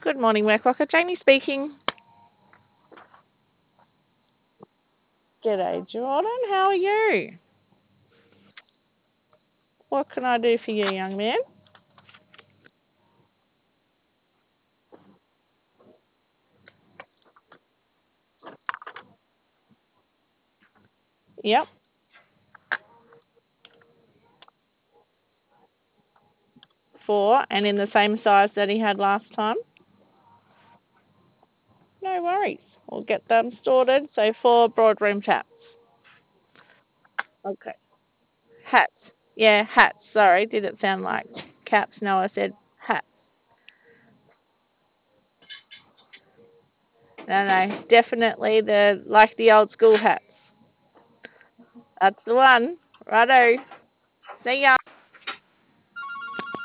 Good morning, Work Locker. Jamie speaking. G'day, Jordan. How are you? What can I do for you, young man? Yep. 4, and in the same size that he had last time? No worries. We'll get them sorted. So 4 broadroom hats. Okay. Hats. Yeah, hats. Sorry, did it sound like caps? No, I said hats. No, definitely the old school hats. That's the one. Righto. See ya.